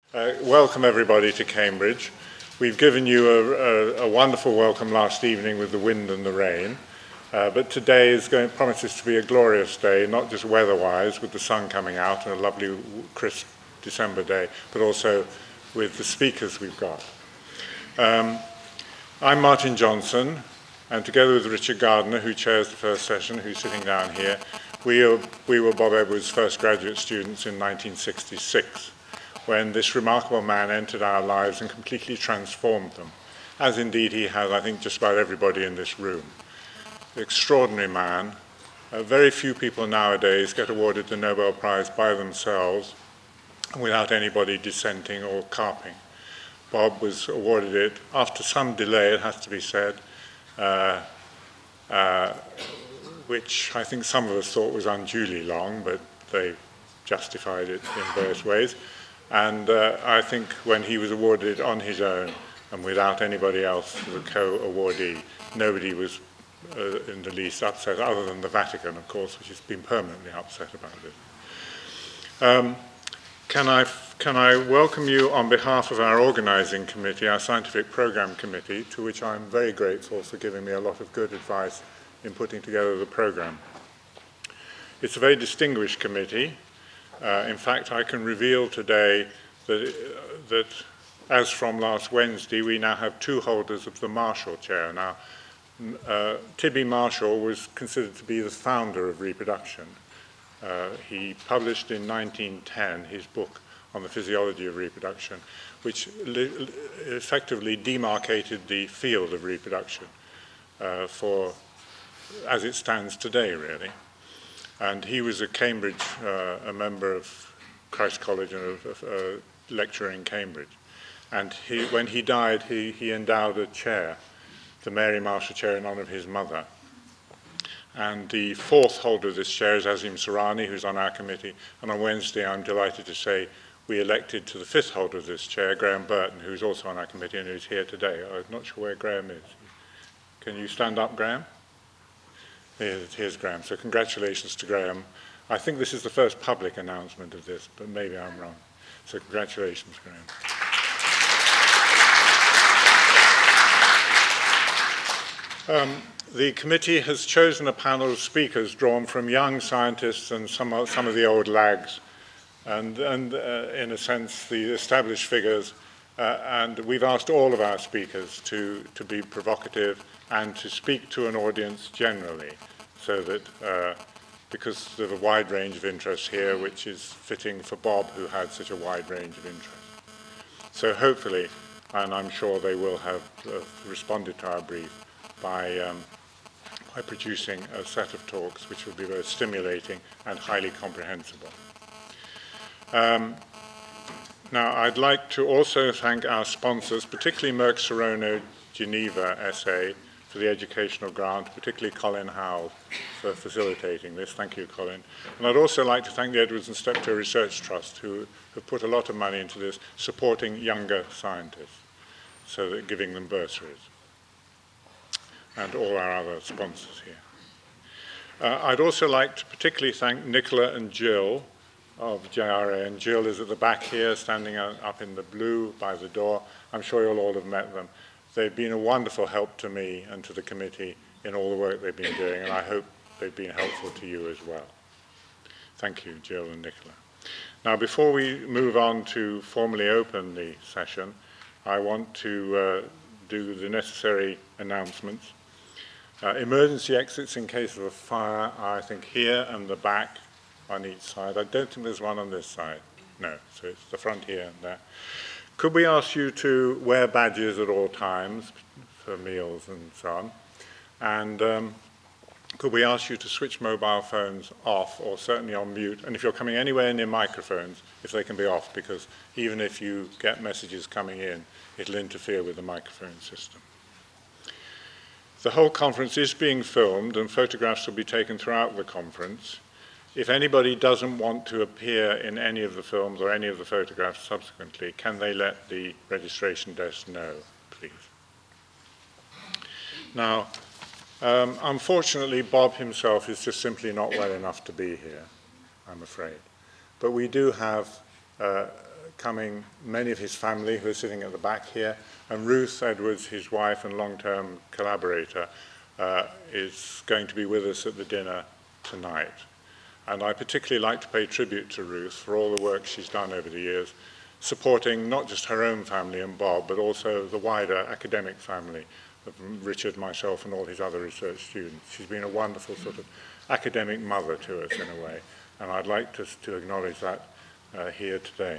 Welcome everybody to Cambridge. We've given you a wonderful welcome last evening with the wind and the rain, but today promises to be a glorious day, not just weather-wise with the sun coming out and a lovely crisp December day, but also with the speakers we've got. I'm Martin Johnson, and together with Richard Gardner, who chairs the first session, who's sitting down here, we were Bob Edwards' first graduate students in 1966. When this remarkable man entered our lives and completely transformed them, as indeed he has, I think, just about everybody in this room. Extraordinary man. Very few people nowadays get awarded the Nobel Prize by themselves without anybody dissenting or carping. Bob was awarded it after some delay, it has to be said, which I think some of us thought was unduly long, but they justified it in various ways. And I think when he was awarded on his own and without anybody else as a co-awardee, nobody was in the least upset, other than the Vatican, of course, which has been permanently upset about it. Can I welcome you on behalf of our organizing committee, our scientific program committee, to which I'm very grateful for giving me a lot of good advice in putting together the program. It's a very distinguished committee. In fact, I can reveal today that as from last Wednesday, we now have two holders of the Marshall Chair. Now, Tibby Marshall was considered to be the founder of reproduction. He published in 1910 his book on the physiology of reproduction, which effectively demarcated the field of reproduction as it stands today, really. And he was at Cambridge, a member of Christ College and a lecturer in Cambridge. And when he died, he endowed a chair, the Mary Marshall Chair, in honor of his mother. And the fourth holder of this chair is Azim Surani, who's on our committee. And on Wednesday, I'm delighted to say, we elected to the fifth holder of this chair, Graham Burton, who's also on our committee and who's here today. I'm not sure where Graham is. Can you stand up, Graham? Here's Graham. So congratulations to Graham. I think this is the first public announcement of this, but maybe I'm wrong. So congratulations, Graham. The committee has chosen a panel of speakers drawn from young scientists and some of the old lags, and in a sense, the established figures. And we've asked all of our speakers to be provocative and to speak to an audience generally, so that, because of a wide range of interests here, which is fitting for Bob, who had such a wide range of interests. So hopefully, and I'm sure they will have responded to our brief by producing a set of talks which will be both stimulating and highly comprehensible. Now, I'd like to also thank our sponsors, particularly Merck Serono Geneva SA for the educational grant, particularly Colin Howell for facilitating this. Thank you, Colin. And I'd also like to thank the Edwards and Steptoe Research Trust, who have put a lot of money into this, supporting younger scientists, so that giving them bursaries, and all our other sponsors here. I'd also like to particularly thank Nicola and Jill of JRA, and Jill is at the back here, standing up in the blue by the door. I'm sure you'll all have met them. They've been a wonderful help to me and to the committee in all the work they've been doing, and I hope they've been helpful to you as well. Thank you, Jill and Nicola. Now, before we move on to formally open the session, I want to do the necessary announcements. Emergency exits in case of a fire are, I think, here and the back on each side. I don't think there's one on this side. No, so it's the front here and there. Could we ask you to wear badges at all times for meals and so on? And could we ask you to switch mobile phones off, or certainly on mute? And if you're coming anywhere near microphones, if they can be off, because even if you get messages coming in, it'll interfere with the microphone system. The whole conference is being filmed, and photographs will be taken throughout the conference. If anybody doesn't want to appear in any of the films or any of the photographs subsequently, can they let the registration desk know, please? Now, unfortunately, Bob himself is just simply not well enough to be here, I'm afraid. But we do have coming many of his family who are sitting at the back here, and Ruth Edwards, his wife and long-term collaborator, is going to be with us at the dinner tonight. And I particularly like to pay tribute to Ruth for all the work she's done over the years, supporting not just her own family and Bob, but also the wider academic family of Richard, myself, and all his other research students. She's been a wonderful sort of academic mother to us in a way, and I'd like to acknowledge that here today.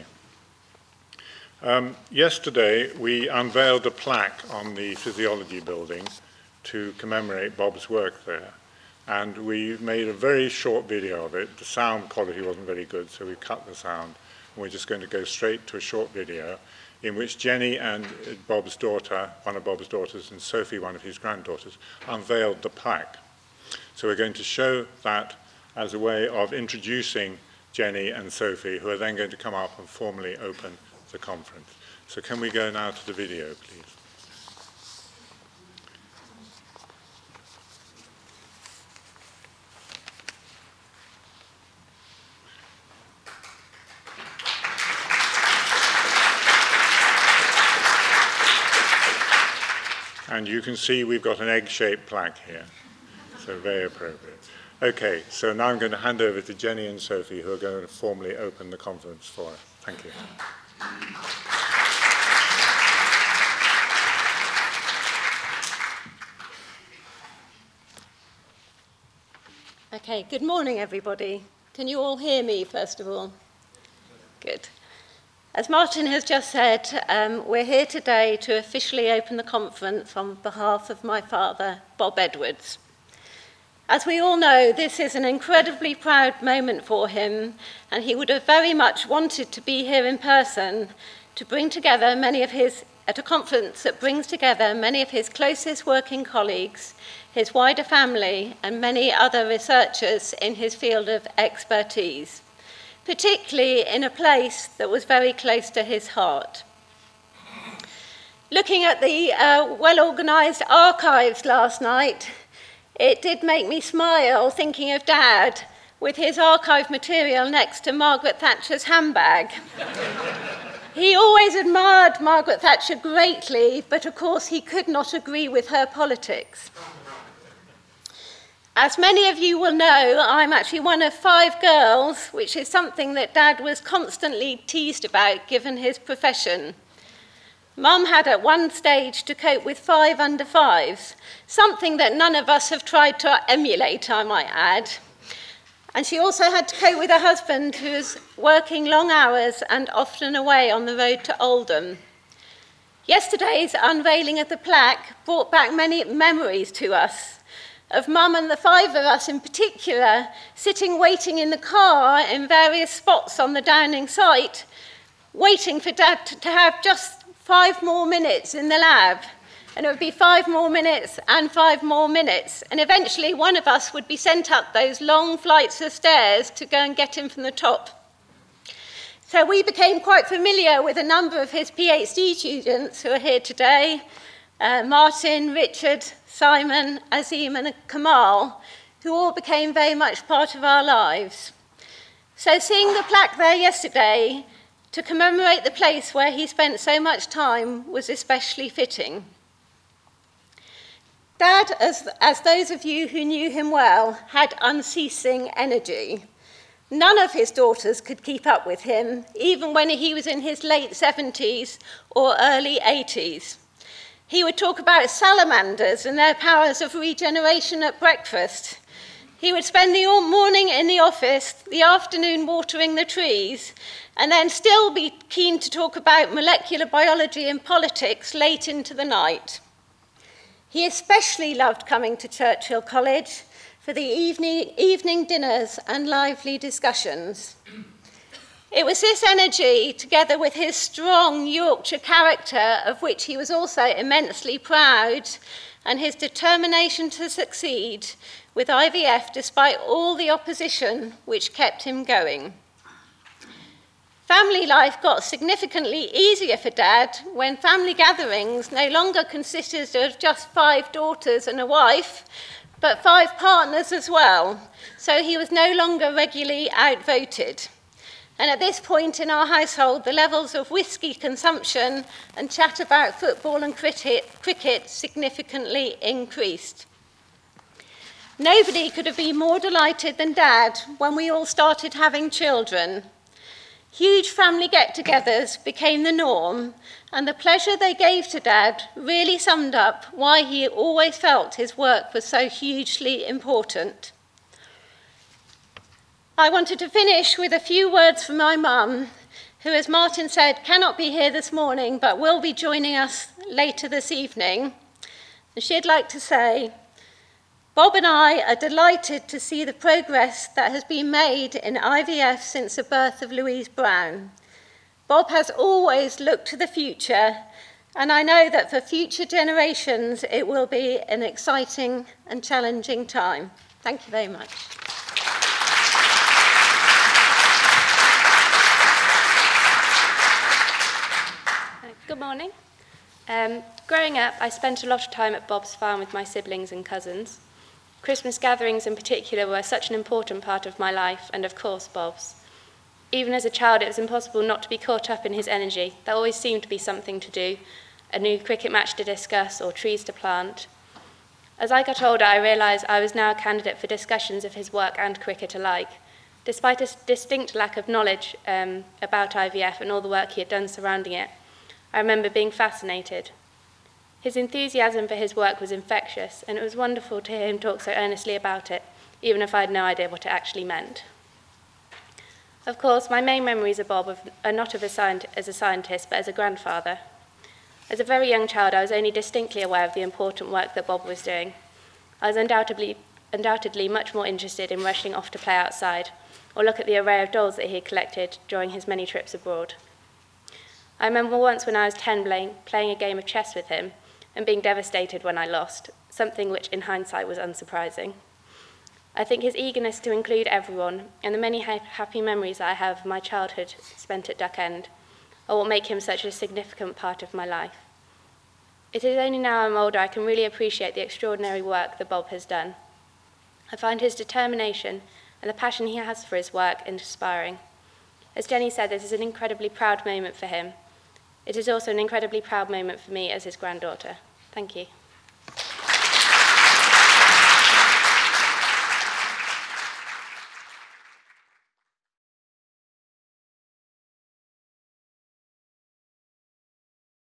Yesterday, we unveiled a plaque on the Physiology building to commemorate Bob's work there. And we made a very short video of it. The sound quality wasn't very good, so we cut the sound. And we're just going to go straight to a short video in which Jenny and Bob's daughter, one of Bob's daughters, and Sophie, one of his granddaughters, unveiled the plaque. So we're going to show that as a way of introducing Jenny and Sophie, who are then going to come up and formally open the conference. So can we go now to the video, please? And you can see we've got an egg-shaped plaque here, so very appropriate. Okay, so now I'm going to hand over to Jenny and Sophie, who are going to formally open the conference for us. Thank you. Okay, good morning, everybody. Can you all hear me, first of all? Good. As Martin has just said, we're here today to officially open the conference on behalf of my father, Bob Edwards. As we all know, this is an incredibly proud moment for him, and he would have very much wanted to be here in person to bring together at a conference that brings together many of his closest working colleagues, his wider family, and many other researchers in his field of expertise, particularly in a place that was very close to his heart. Looking at the well-organised archives last night, it did make me smile thinking of Dad with his archive material next to Margaret Thatcher's handbag. He always admired Margaret Thatcher greatly, but of course he could not agree with her politics. As many of you will know, I'm actually one of 5 girls, which is something that Dad was constantly teased about given his profession. Mum had at one stage to cope with 5 under 5s, something that none of us have tried to emulate, I might add. And she also had to cope with a husband who was working long hours and often away on the road to Oldham. Yesterday's unveiling of the plaque brought back many memories to us, of Mum and the 5 of us in particular, sitting waiting in the car in various spots on the Downing site, waiting for Dad to have just 5 more minutes in the lab. And it would be 5 more minutes and 5 more minutes. And eventually one of us would be sent up those long flights of stairs to go and get him from the top. So we became quite familiar with a number of his PhD students who are here today, Martin, Richard, Simon, Azim and Kamal, who all became very much part of our lives. So seeing the plaque there yesterday to commemorate the place where he spent so much time was especially fitting. Dad, as those of you who knew him well, had unceasing energy. None of his daughters could keep up with him, even when he was in his late 70s or early 80s. He would talk about salamanders and their powers of regeneration at breakfast. He would spend the morning in the office, the afternoon watering the trees, and then still be keen to talk about molecular biology and politics late into the night. He especially loved coming to Churchill College for the evening dinners and lively discussions. It was this energy, together with his strong Yorkshire character, of which he was also immensely proud, and his determination to succeed with IVF despite all the opposition, which kept him going. Family life got significantly easier for Dad when family gatherings no longer consisted of just 5 daughters and a wife, but 5 partners as well, so he was no longer regularly outvoted. And at this point in our household, the levels of whisky consumption and chat about football and cricket significantly increased. Nobody could have been more delighted than Dad when we all started having children. Huge family get-togethers became the norm, and the pleasure they gave to Dad really summed up why he always felt his work was so hugely important. I wanted to finish with a few words from my mum, who, as Martin said, cannot be here this morning, but will be joining us later this evening. And she'd like to say, Bob and I are delighted to see the progress that has been made in IVF since the birth of Louise Brown. Bob has always looked to the future, and I know that for future generations it will be an exciting and challenging time. Thank you very much. Good morning. Growing up, I spent a lot of time at Bob's farm with my siblings and cousins. Christmas gatherings in particular were such an important part of my life, and of course Bob's. Even as a child, it was impossible not to be caught up in his energy. There always seemed to be something to do, a new cricket match to discuss or trees to plant. As I got older, I realised I was now a candidate for discussions of his work and cricket alike. Despite a distinct lack of knowledge about IVF and all the work he had done surrounding it, I remember being fascinated. His enthusiasm for his work was infectious, and it was wonderful to hear him talk so earnestly about it, even if I had no idea what it actually meant. Of course, my main memories of Bob are not as a scientist, but as a grandfather. As a very young child, I was only distinctly aware of the important work that Bob was doing. I was undoubtedly much more interested in rushing off to play outside, or look at the array of dolls that he had collected during his many trips abroad. I remember once when I was 10 playing a game of chess with him and being devastated when I lost, something which in hindsight was unsurprising. I think his eagerness to include everyone and the many happy memories that I have of my childhood spent at Duck End are what make him such a significant part of my life. It is only now I'm older I can really appreciate the extraordinary work that Bob has done. I find his determination and the passion he has for his work inspiring. As Jenny said, this is an incredibly proud moment for him. It is also an incredibly proud moment for me as his granddaughter. Thank you.